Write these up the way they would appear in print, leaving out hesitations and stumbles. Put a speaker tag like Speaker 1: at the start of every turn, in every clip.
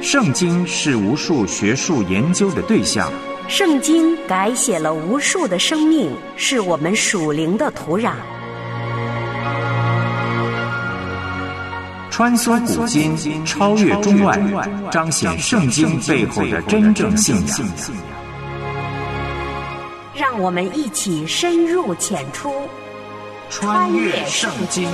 Speaker 1: 圣经是无数学术研究的对象，
Speaker 2: 圣经改写了无数的生命，是我们属灵的土壤。
Speaker 1: 穿梭古今，超越中外，彰显圣经背后的真正信仰。
Speaker 2: 让我们一起深入浅出，
Speaker 1: 穿越圣经。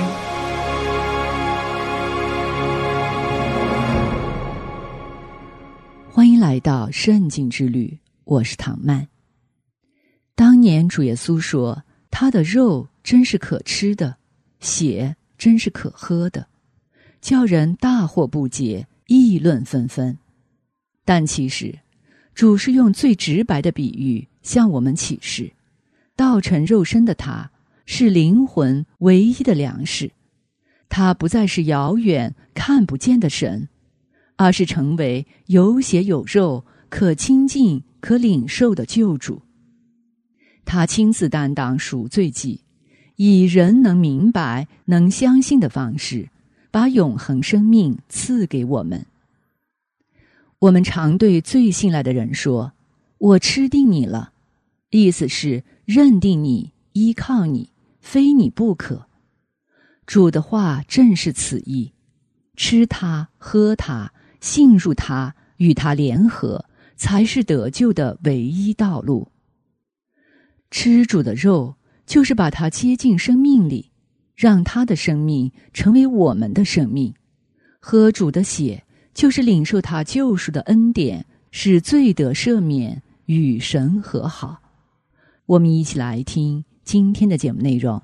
Speaker 3: 欢迎来到圣经之旅，我是唐曼。当年主耶稣说，他的肉真是可吃的，血真是可喝的，叫人大惑不解，议论纷纷。但其实主是用最直白的比喻向我们启示，道成肉身的他是灵魂唯一的粮食，他不再是遥远看不见的神，而是成为有血有肉可亲近可领受的救主。他亲自担当赎罪祭，以人能明白能相信的方式把永恒生命赐给我们。我们常对最信赖的人说，我吃定你了，意思是认定你，依靠你，非你不可。主的话正是此意，吃他，喝他，信入他，与他联合，才是得救的唯一道路。吃主的肉，就是把他接进生命里，让他的生命成为我们的生命；喝主的血，就是领受他救赎的恩典，使罪得赦免，与神和好。我们一起来听今天的节目内容。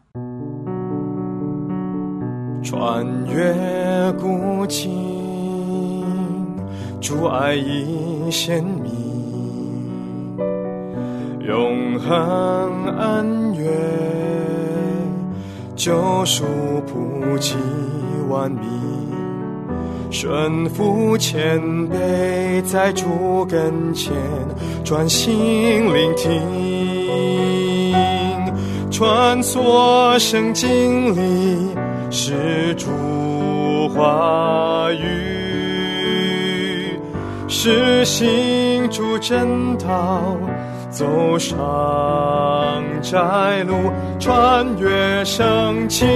Speaker 4: 穿越古今，主爱已显明，永恒恩怨，救赎普及万民，顺服谦卑，在主跟前专心聆听，穿梭圣经里是主话语，是行主真道，走上窄路，穿越圣经。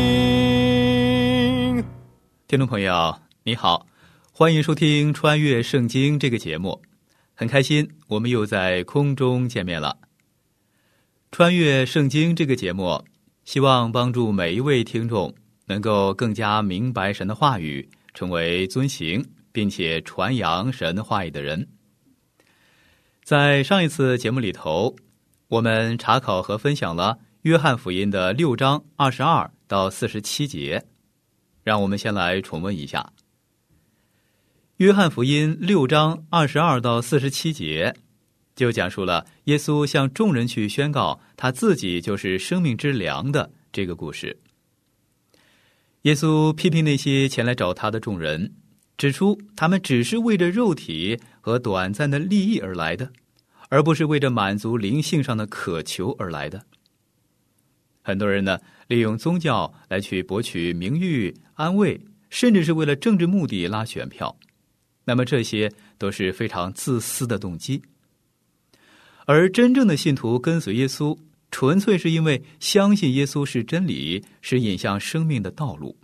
Speaker 5: 听众朋友你好，欢迎收听穿越圣经这个节目，很开心我们又在空中见面了。穿越圣经这个节目希望帮助每一位听众能够更加明白神的话语，成为遵行并且传扬神话语的人。在上一次节目里头，我们查考和分享了约翰福音的6章22到47节，让我们先来重温一下。约翰福音6章22到47节就讲述了耶稣向众人去宣告他自己就是生命之粮的这个故事。耶稣批评那些前来找他的众人，指出他们只是为着肉体和短暂的利益而来的，而不是为着满足灵性上的渴求而来的。很多人呢，利用宗教来去博取名誉、安慰，甚至是为了政治目的拉选票。那么这些都是非常自私的动机。而真正的信徒跟随耶稣，纯粹是因为相信耶稣是真理，是引向生命的道路。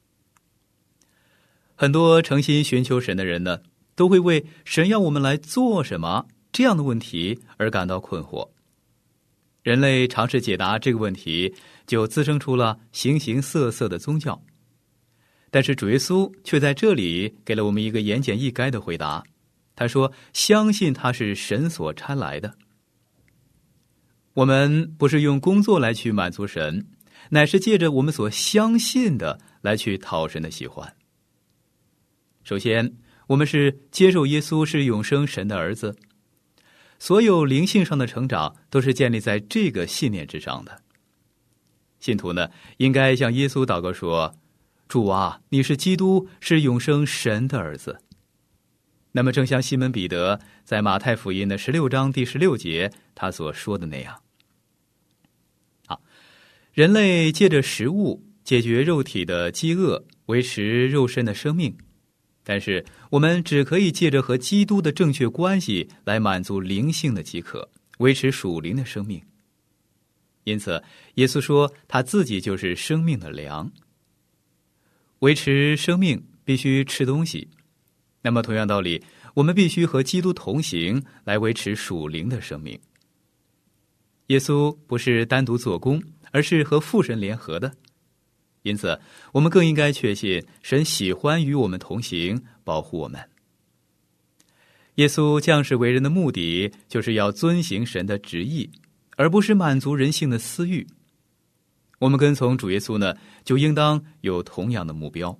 Speaker 5: 很多诚心寻求神的人呢，都会为神要我们来做什么这样的问题而感到困惑。人类尝试解答这个问题，就滋生出了形形色色的宗教。但是主耶稣却在这里给了我们一个言简意赅的回答。他说，相信他是神所差来的。我们不是用工作来去满足神，乃是借着我们所相信的来去讨神的喜欢。首先，我们是接受耶稣是永生神的儿子，所有灵性上的成长都是建立在这个信念之上的。信徒呢，应该向耶稣祷告说，主啊，你是基督，是永生神的儿子。那么正像西门彼得在马太福音的16章第16节他所说的那样。好，人类借着食物解决肉体的饥饿，维持肉身的生命。 但是我们只可以借着和基督的正确关系来满足灵性的饥渴，维持属灵的生命。因此耶稣说他自己就是生命的粮。维持生命必须吃东西，那么同样道理，我们必须和基督同行来维持属灵的生命。耶稣不是单独做工，而是和父神联合的，因此我们更应该确信神喜欢与我们同行，保护我们。耶稣降世为人的目的就是要遵行神的旨意，而不是满足人性的私欲。我们跟从主耶稣呢，就应当有同样的目标。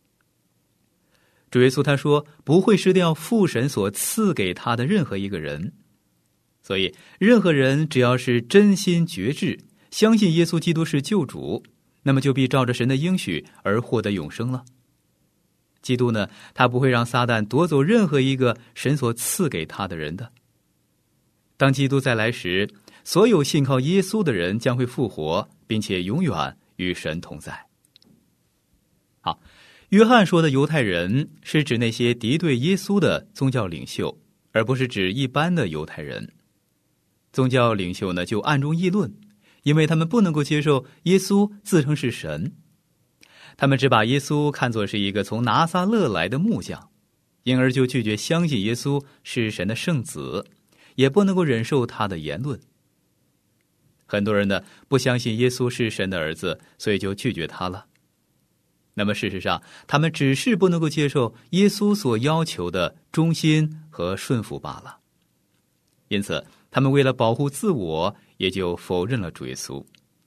Speaker 5: 主耶稣他说不会失掉父神所赐给他的任何一个人，所以任何人只要是真心决志，相信耶稣基督是救主，那么就必照着神的应许而获得永生了。基督呢，他不会让撒旦夺走任何一个神所赐给他的人的。当基督再来时，所有信靠耶稣的人将会复活，并且永远与神同在。好，约翰说的犹太人是指那些敌对耶稣的宗教领袖，而不是指一般的犹太人。宗教领袖呢，就暗中议论，因为他们不能够接受耶稣自称是神。他们只把耶稣看作是一个从拿撒勒来的木匠，因而就拒绝相信耶稣是神的圣子，也不能够忍受他的言论。很多人呢，不相信耶稣是神的儿子，所以就拒绝他了。那么事实上，他们只是不能够接受耶稣所要求的忠心和顺服罢了。因此他们为了保护自我，也就否认了主耶稣。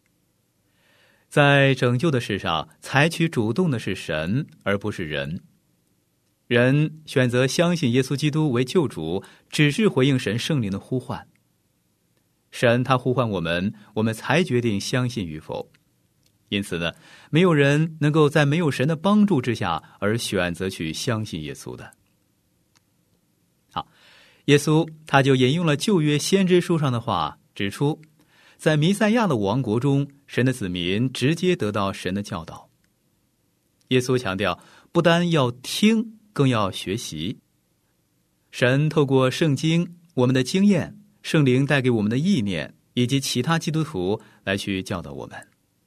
Speaker 5: 在拯救的事上，采取主动的是神，而不是人。人选择相信耶稣基督为救主，只是回应神圣灵的呼唤。神他呼唤我们，我们才决定相信与否。因此呢，没有人能够在没有神的帮助之下而选择去相信耶稣的。好，耶稣他就引用了旧约先知书上的话，指出在弥赛亚的王国中，神的子民直接得到神的教导。耶稣强调，不单要听，更要学习。神透过圣经、我们的经验、圣灵带给我们的意念，以及其他基督徒来去教导我们。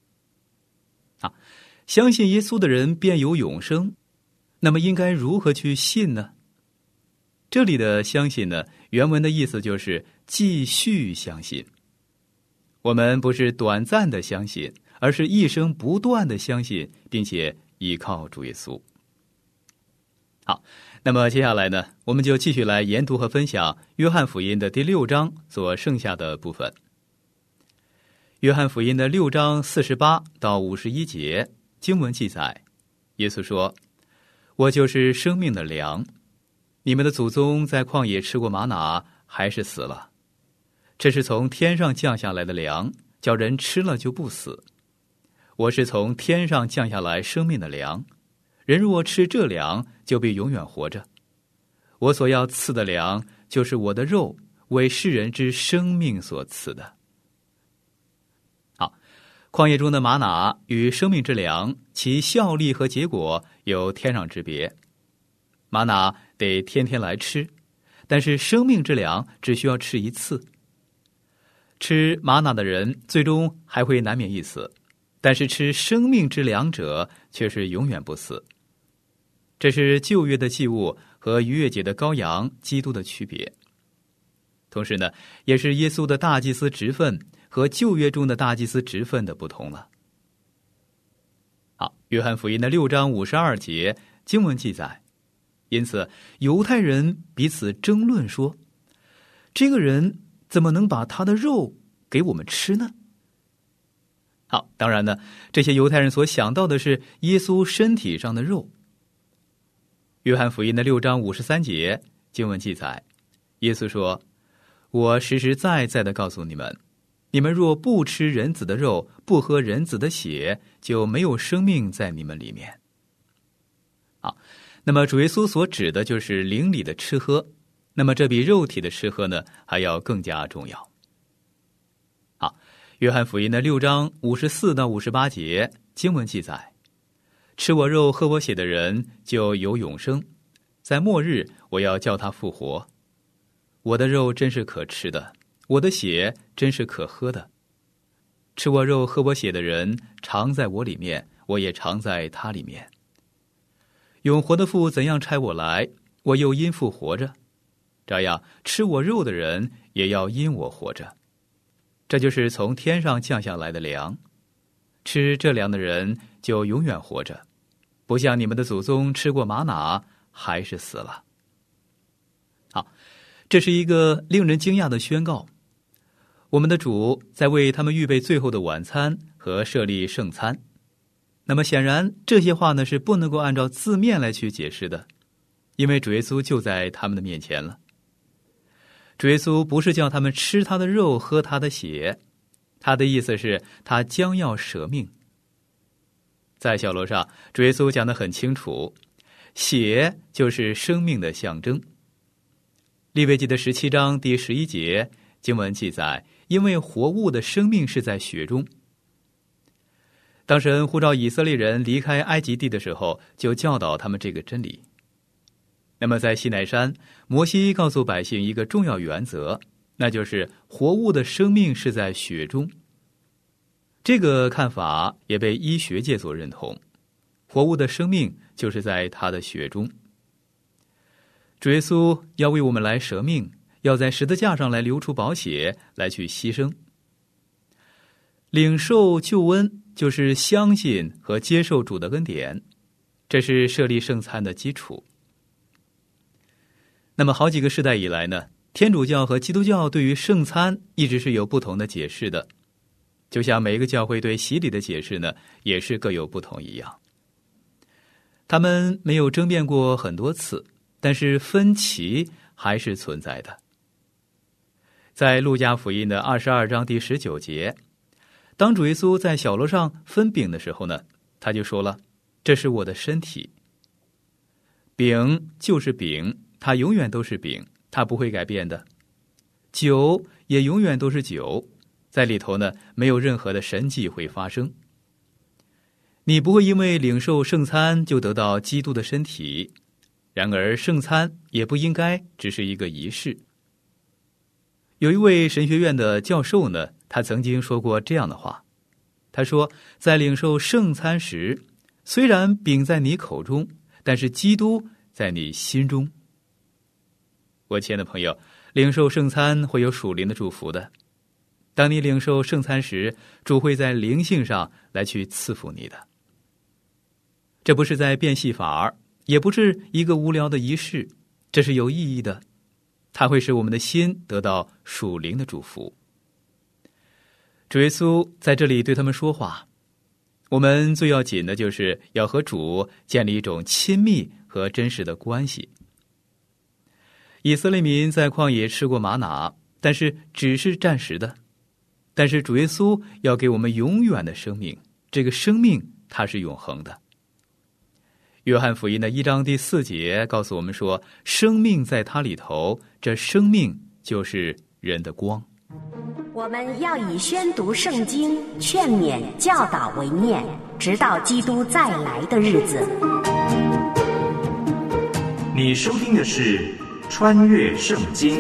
Speaker 5: 相信耶稣的人便有永生，那么应该如何去信呢？这里的相信呢，原文的意思就是继续相信。我们不是短暂的相信，而是一生不断的相信，并且依靠主耶稣。好，那么接下来呢，我们就继续来研读和分享约翰福音的第6章所剩下的部分。约翰福音的6章48到51节经文记载，耶稣说：我就是生命的粮，你们的祖宗在旷野吃过玛拿，还是死了。这是从天上降下来的粮，叫人吃了就不死。我是从天上降下来生命的粮，人若吃这粮，就必永远活着。我所要赐的粮，就是我的肉，为世人之生命所赐的。好，旷野中的玛拿与生命之粮，其效力和结果有天壤之别。玛拿得天天来吃，但是生命之粮只需要吃一次。吃玛拿的人最终还会难免一死，但是吃生命之粮者却是永远不死。这是旧约的祭物和逾越节的羔羊基督的区别，同时呢，也是耶稣的大祭司职分和旧约中的大祭司职分的不同了。好，约翰福音的6章52节经文记载，因此犹太人彼此争论说，这个人怎么能把他的肉给我们吃呢？好，当然呢，这些犹太人所想到的是耶稣身体上的肉。约翰福音的6章53节经文记载，耶稣说，我实实在在的告诉你们，你们若不吃人子的肉，不喝人子的血，就没有生命在你们里面。好，那么主耶稣所指的就是灵里的吃喝，那么这比肉体的吃喝呢，还要更加重要。好，约翰福音的6章54到58节经文记载，吃我肉喝我血的人就有永生， 在末日我要叫他复活。我的肉真是可吃的，我的血真是可喝的。吃我肉喝我血的人常在我里面，我也常在他里面。永活的父怎样差我来，我又因父活着，这样吃我肉的人也要因我活着。这就是从天上降下来的粮，吃这粮的人就永远活着，不像你们的祖宗吃过玛瑙，还是死了。好，这是一个令人惊讶的宣告。我们的主在为他们预备最后的晚餐和设立圣餐。那么显然这些话呢是不能够按照字面来去解释的，因为主耶稣就在他们的面前了。主耶稣不是叫他们吃他的肉喝他的血，他的意思是他将要舍命。在小楼上，主耶稣讲得很清楚，血就是生命的象征。利未记的17章第11节经文记载，因为活物的生命是在血中。当神呼召以色列人离开埃及地的时候，就教导他们这个真理。那么在西乃山，摩西告诉百姓一个重要原则，那就是活物的生命是在血中。这个看法也被医学界所认同，活物的生命就是在他的血中。主耶稣要为我们来舍命，要在十字架上来流出宝血，来去牺牲。领受救恩就是相信和接受主的恩典，这是设立圣餐的基础。那么好几个世代以来呢，天主教和基督教对于圣餐一直是有不同的解释的，就像每一个教会对洗礼的解释呢，也是各有不同一样。他们没有争辩过很多次，但是分歧还是存在的。在路加福音的22章第19节，当主耶稣在小楼上分饼的时候呢，他就说了，这是我的身体。饼就是饼，它永远都是饼，它不会改变的。酒也永远都是酒，在里头呢，没有任何的神迹会发生。你不会因为领受圣餐就得到基督的身体，然而圣餐也不应该只是一个仪式。有一位神学院的教授呢，他曾经说过这样的话，他说，在领受圣餐时，虽然饼在你口中，但是基督在你心中。我亲爱的朋友，领受圣餐会有属灵的祝福的。当你领受圣餐时，主会在灵性上来去赐福你的。这不是在变戏法，也不是一个无聊的仪式，这是有意义的，它会使我们的心得到属灵的祝福。主耶稣在这里对他们说话，我们最要紧的就是要和主建立一种亲密和真实的关系。以色列民在旷野吃过玛瑙，但是只是暂时的，但是主耶稣要给我们永远的生命，这个生命它是永恒的。约翰福音的1章第4节告诉我们说，生命在他里头，这生命就是人的光。
Speaker 2: 我们要以宣读圣经、劝勉、教导为念，直到基督再来的日子。
Speaker 1: 你收听的是穿越圣经。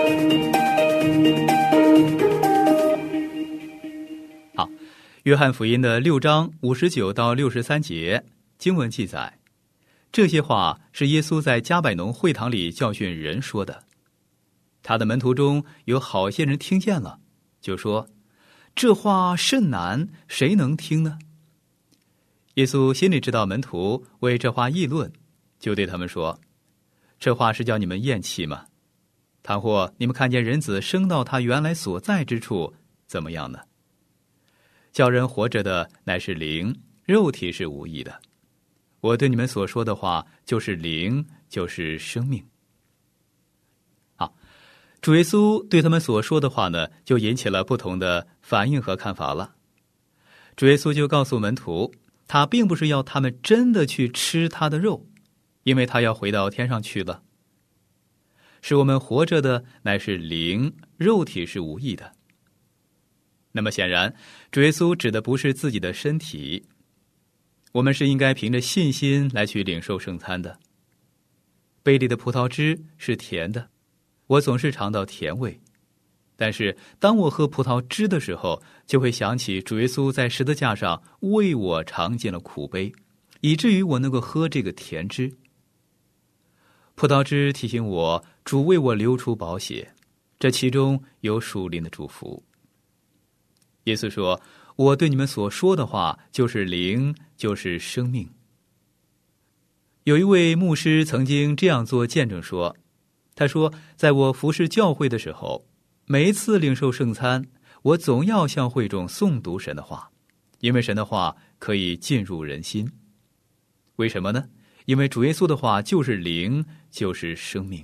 Speaker 5: 好，约翰福音的6章59到63节经文记载，这些话是耶稣在加百农会堂里教训人说的。他的门徒中有好些人听见了，就说，这话甚难，谁能听呢？耶稣心里知道门徒为这话议论，就对他们说，这话是叫你们厌弃吗？倘或你们看见人子升到他原来所在之处，怎么样呢？叫人活着的乃是灵，肉体是无益的。我对你们所说的话就是灵，就是生命。好，主耶稣对他们所说的话呢，就引起了不同的反应和看法了。主耶稣就告诉门徒，他并不是要他们真的去吃他的肉，因为他要回到天上去了。使我们活着的乃是灵，肉体是无益的。那么显然，主耶稣指的不是自己的身体，我们是应该凭着信心来去领受圣餐的。 杯里的葡萄汁是甜的，我总是尝到甜味。但是当我喝葡萄汁的时候，就会想起主耶稣在十字架上为我尝尽了苦杯，以至于我能够喝这个甜汁。葡萄汁提醒我，主为我流出宝血，这其中有属灵的祝福。耶稣说，我对你们所说的话就是灵，就是生命。有一位牧师曾经这样做见证说，他说，在我服侍教会的时候，每一次领受圣餐，我总要向会众诵读神的话，因为神的话可以进入人心。为什么呢？因为主耶稣的话就是灵，就是生命。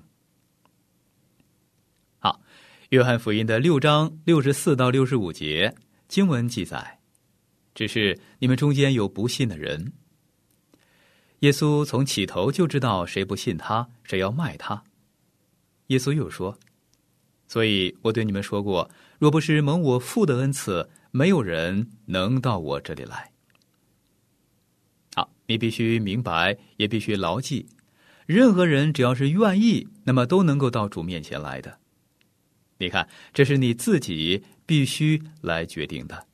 Speaker 5: 好，约翰福音的6章64到65节经文记载，只是你们中间有不信的人。耶稣从起头就知道谁不信他，谁要卖他。耶稣又说，所以我对你们说过，若不是蒙我父的恩赐，没有人能到我这里来。好，你必须明白，也必须牢记，任何人只要是愿意，那么都能够到主面前来的。你看，这是你自己必须来决定的。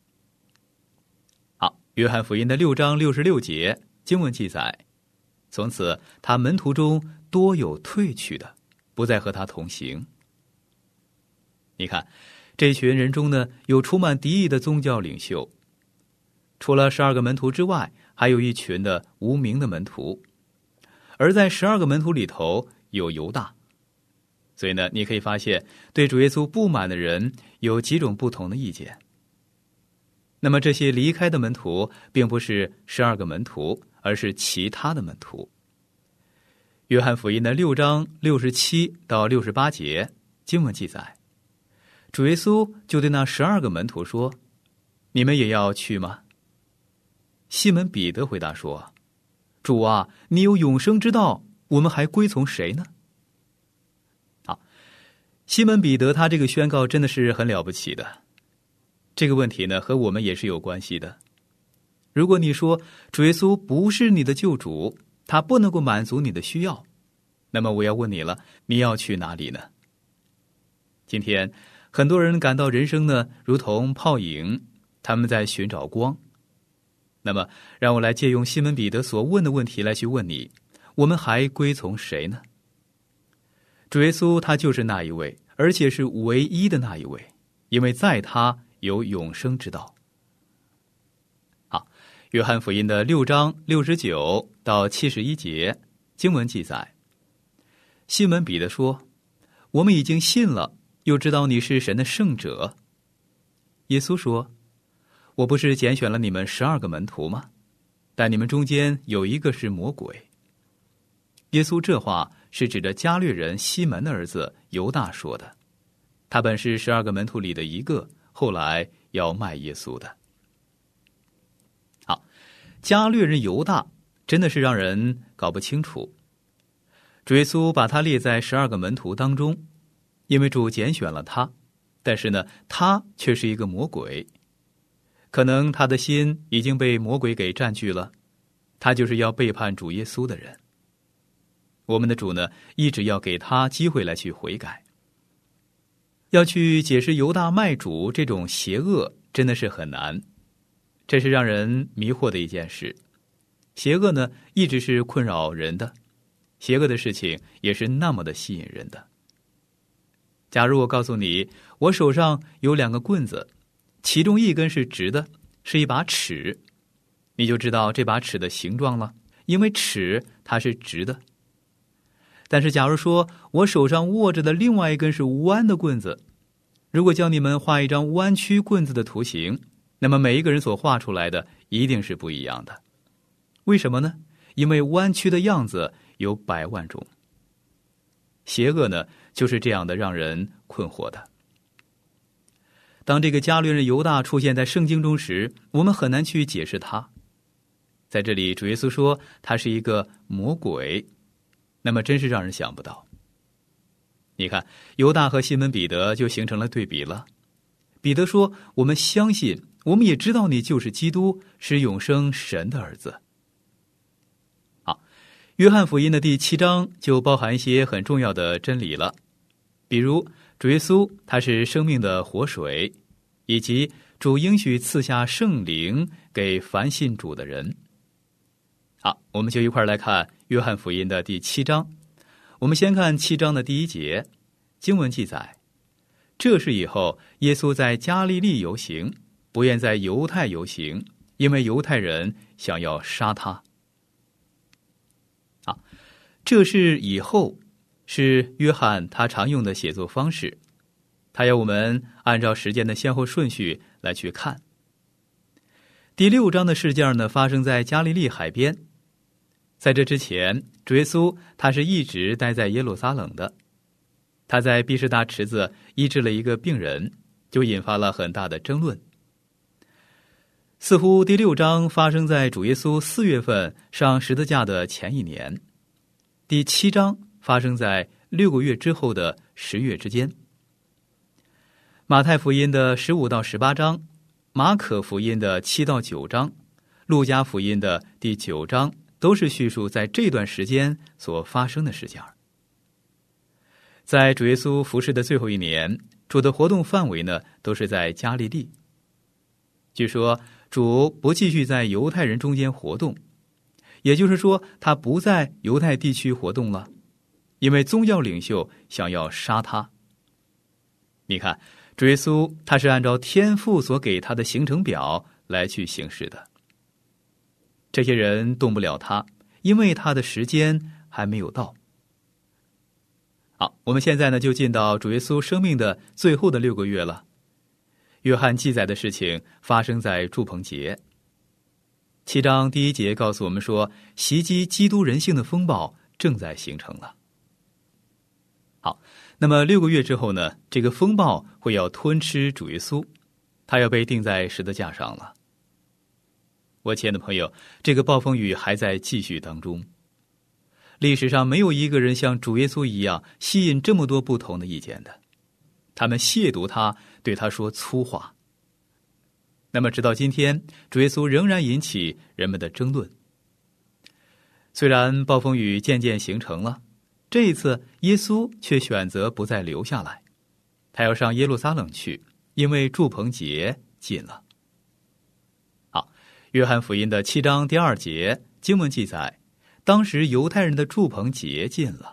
Speaker 5: 好，约翰福音的6章66节经文记载，从此他门徒中多有退去的，不再和他同行。你看，这群人中呢，有充满敌意的宗教领袖，除了12个门徒之外，还有一群的无名的门徒，而在12个门徒里头有犹大。所以呢，你可以发现对主耶稣不满的人有几种不同的意见。那么这些离开的门徒并不是12个门徒，而是其他的门徒。约翰福音的6章67到68节经文记载，主耶稣就对那12个门徒说，你们也要去吗？西门彼得回答说，主啊，你有永生之道，我们还归从谁呢？好，西门彼得他这个宣告真的是很了不起的。这个问题呢，和我们也是有关系的。如果你说主耶稣不是你的救主，他不能够满足你的需要，那么我要问你了，你要去哪里呢？今天很多人感到人生呢如同泡影，他们在寻找光。那么让我来借用西门彼得所问的问题来去问你，我们还归从谁呢？主耶稣他就是那一位，而且是唯一的那一位，因为在他有永生之道。好，约翰福音的6章69到71节经文记载，西门彼得说，我们已经信了，又知道你是神的圣者。耶稣说，我不是拣选了你们12个门徒吗？但你们中间有一个是魔鬼。耶稣这话是指着加略人西门的儿子犹大说的，他本是12个门徒里的一个，后来要卖耶稣的。好，加略人犹大真的是让人搞不清楚。主耶稣把他列在12个门徒当中，因为主拣选了他，但是呢，他却是一个魔鬼。可能他的心已经被魔鬼给占据了，他就是要背叛主耶稣的人。我们的主呢，一直要给他机会来去悔改。要去解释犹大卖主这种邪恶，真的是很难，这是让人迷惑的一件事。邪恶呢，一直是困扰人的，邪恶的事情也是那么的吸引人的。假如我告诉你，我手上有2个棍子，其中一根是直的，是一把尺，你就知道这把尺的形状了，因为尺它是直的。但是假如说我手上握着的另外一根是弯的棍子，如果叫你们画一张弯曲棍子的图形，那么每一个人所画出来的一定是不一样的。为什么呢？因为弯曲的样子有100万种。邪恶呢，就是这样的让人困惑的。当这个加略人犹大出现在圣经中时，我们很难去解释他。在这里主耶稣说他是一个魔鬼，那么真是让人想不到。你看，犹大和西门彼得就形成了对比了。彼得说，我们相信，我们也知道你就是基督，是永生神的儿子。好， 约翰福音的第7章就包含一些很重要的真理了，比如主耶稣他是生命的活水，以及主应许赐下圣灵给凡信主的人。好，我们就一块来看约翰福音的第7章。我们先看7章的第1节，经文记载，这事以后，耶稣在加利利游行，不愿在犹太游行，因为犹太人想要杀他。这事以后是约翰他常用的写作方式，他要我们按照时间的先后顺序来去看。第6章的事件呢，发生在加利利海边。在这之前，主耶稣他是一直待在耶路撒冷的。他在毕士大池子医治了一个病人，就引发了很大的争论。似乎第6章发生在主耶稣4月份上十字架的前一年，第7章发生在6个月之后的10月之间。马太福音的15到18章，马可福音的7到9章，路加福音的第9章，都是叙述在这段时间所发生的事件。在主耶稣服侍的最后一年，主的活动范围呢，都是在加利利。据说主不继续在犹太人中间活动，也就是说他不在犹太地区活动了，因为宗教领袖想要杀他。你看，主耶稣他是按照天父所给他的行程表来去行事的。这些人动不了他，因为他的时间还没有到。好，我们现在呢就进到主耶稣生命的最后的6个月了。约翰记载的事情发生在住棚节。7章第1节告诉我们说，袭击基督人性的风暴正在形成了。好，那么6个月之后呢，这个风暴会要吞吃主耶稣，他要被钉在十字架上了。我亲爱的朋友，这个暴风雨还在继续当中。历史上没有一个人像主耶稣一样吸引这么多不同的意见的，他们亵渎他，对他说粗话。那么直到今天，主耶稣仍然引起人们的争论。虽然暴风雨渐渐形成了，这一次耶稣却选择不再留下来，他要上耶路撒冷去，因为住棚节近了。好，约翰福音的7章第2节经文记载，当时犹太人的住棚节近了。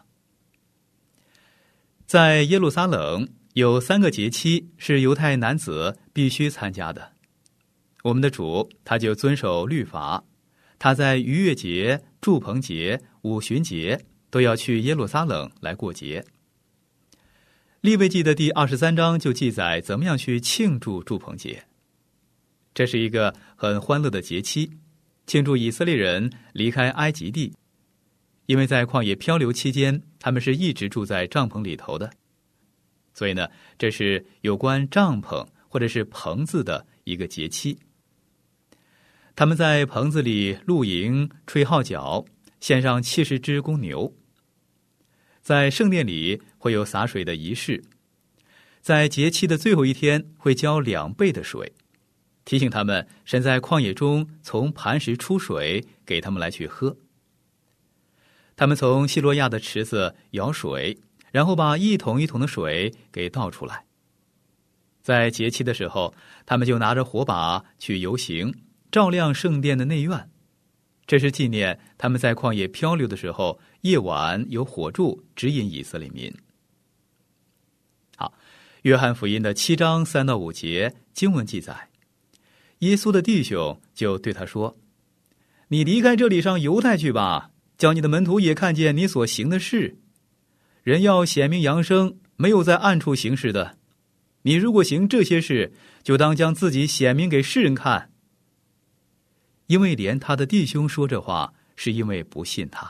Speaker 5: 在耶路撒冷有3个节期是犹太男子必须参加的。我们的主他就遵守律法，他在逾越节、住棚节、五旬节都要去耶路撒冷来过节。利未记的第23章就记载怎么样去庆祝住棚节。这是一个很欢乐的节期，庆祝以色列人离开埃及地，因为在旷野漂流期间，他们是一直住在帐篷里头的，所以呢，这是有关帐篷或者是棚子的一个节期。他们在棚子里露营、吹号角，献上70只公牛。在圣殿里会有洒水的仪式，在节期的最后一天会浇2倍的水，提醒他们神在旷野中从磐石出水给他们来去喝。他们从希罗亚的池子舀水，然后把一桶一桶的水给倒出来。在节期的时候，他们就拿着火把去游行，照亮圣殿的内院。这是纪念他们在旷野漂流的时候，夜晚有火柱指引以色列民。好，约翰福音的7章3到5节经文记载，耶稣的弟兄就对他说，你离开这里上犹太去吧，叫你的门徒也看见你所行的事。人要显明扬声，没有在暗处行事的。你如果行这些事，就当将自己显明给世人看。因为连他的弟兄说这话，是因为不信他。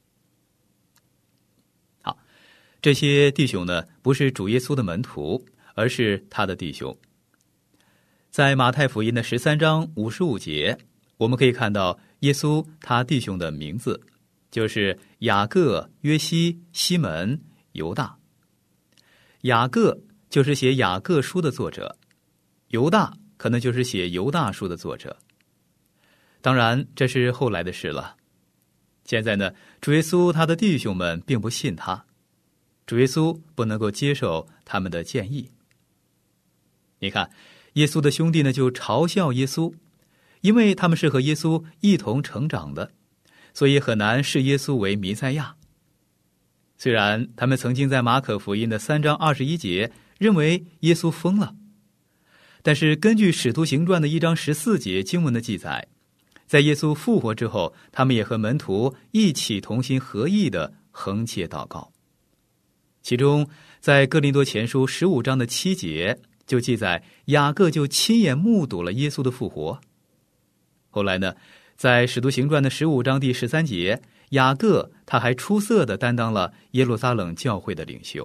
Speaker 5: 好，这些弟兄呢，不是主耶稣的门徒，而是他的弟兄。在马太福音的13章55节，我们可以看到耶稣他弟兄的名字，就是雅各、约西、西门、犹大。雅各就是写雅各书的作者，犹大可能就是写犹大书的作者。当然这是后来的事了。 现在呢，主耶稣他的弟兄们并不信他，主耶稣不能够接受他们的建议。你看，耶稣的兄弟呢就嘲笑耶稣，因为他们是和耶稣一同成长的，所以很难视耶稣为弥赛亚。虽然他们曾经在马可福音的3章21节认为耶稣疯了，但是根据使徒行传的1章14节经文的记载，在耶稣复活之后，他们也和门徒一起同心合意的横切祷告。其中在哥林多前书15章的7节就记载，雅各就亲眼目睹了耶稣的复活。后来呢，在使徒行传的15章第13节，雅各他还出色地担当了耶路撒冷教会的领袖。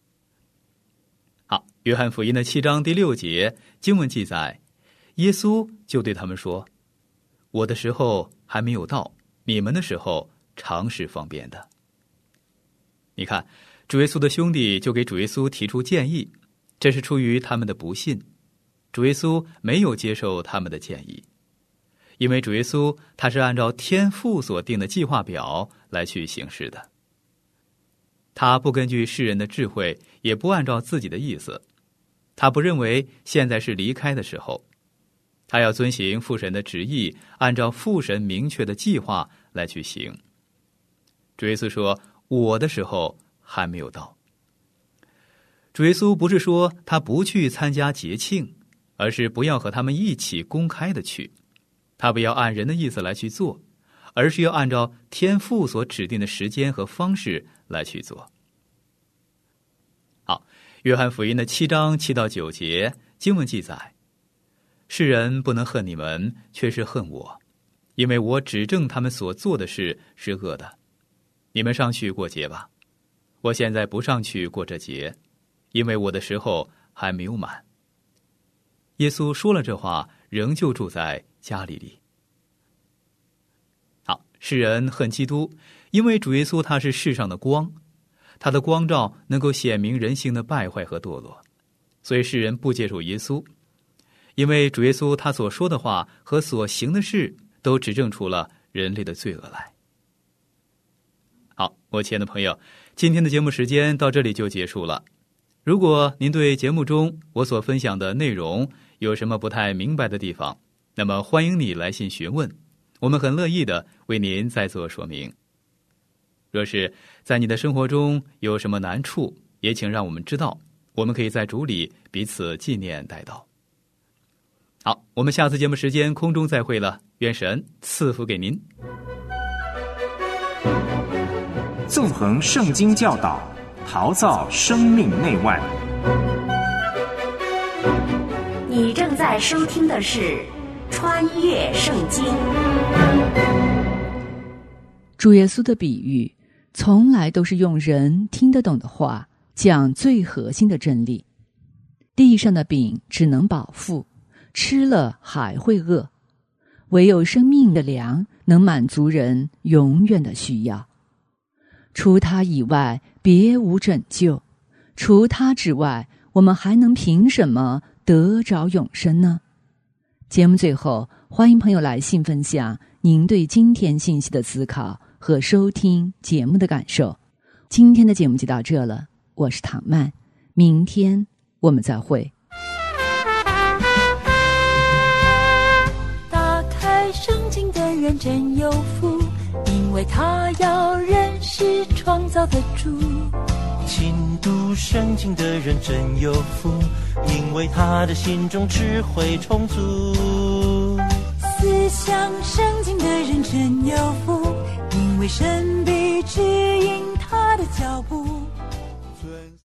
Speaker 5: 好，约翰福音的7章第6节经文记载，耶稣就对他们说，我的时候还没有到，你们的时候常是方便的。你看，主耶稣的兄弟就给主耶稣提出建议，这是出于他们的不信，主耶稣没有接受他们的建议，因为主耶稣他是按照天父所定的计划表来去行事的。他不根据世人的智慧，也不按照自己的意思，他不认为现在是离开的时候，他要遵行父神的旨意，按照父神明确的计划来去行。主耶稣说，我的时候还没有到。主耶稣不是说他不去参加节庆，而是不要和他们一起公开的去，他不要按人的意思来去做，而是要按照天父所指定的时间和方式来去做。好，约翰福音的7章7到9节经文记载，世人不能恨你们，却是恨我，因为我指证他们所做的事是恶的。你们上去过节吧，我现在不上去过这节，因为我的时候还没有满。耶稣说了这话，仍旧住在加利利。好，世人恨基督，因为主耶稣他是世上的光，他的光照能够显明人性的败坏和堕落，所以世人不接受耶稣，因为主耶稣他所说的话和所行的事都指证出了人类的罪恶来。好，我亲爱的朋友，今天的节目时间到这里就结束了。如果您对节目中我所分享的内容有什么不太明白的地方，那么欢迎你来信询问，我们很乐意的为您再做说明。若是在你的生活中有什么难处，也请让我们知道，我们可以在主里彼此纪念代祷。好，我们下次节目时间空中再会了，愿神赐福给您。
Speaker 1: 纵横圣经教导，陶造生命内外。
Speaker 2: 你正在收听的是《穿越圣经》。
Speaker 3: 主耶稣的比喻从来都是用人听得懂的话讲最核心的真理。地上的饼只能饱腹，吃了还会饿，唯有生命的粮能满足人永远的需要。除他以外别无拯救，除他之外我们还能凭什么得着永生呢？节目最后，欢迎朋友来信分享您对今天信息的思考和收听节目的感受。今天的节目就到这了，我是唐曼，明天我们再会。
Speaker 6: 打开圣经的人真有福，因为他要认识创造的主。
Speaker 7: 勤读圣经的人真有福，因为他的心中智慧充足。
Speaker 6: 思想圣经的人真有福，因为神必指引他的脚步。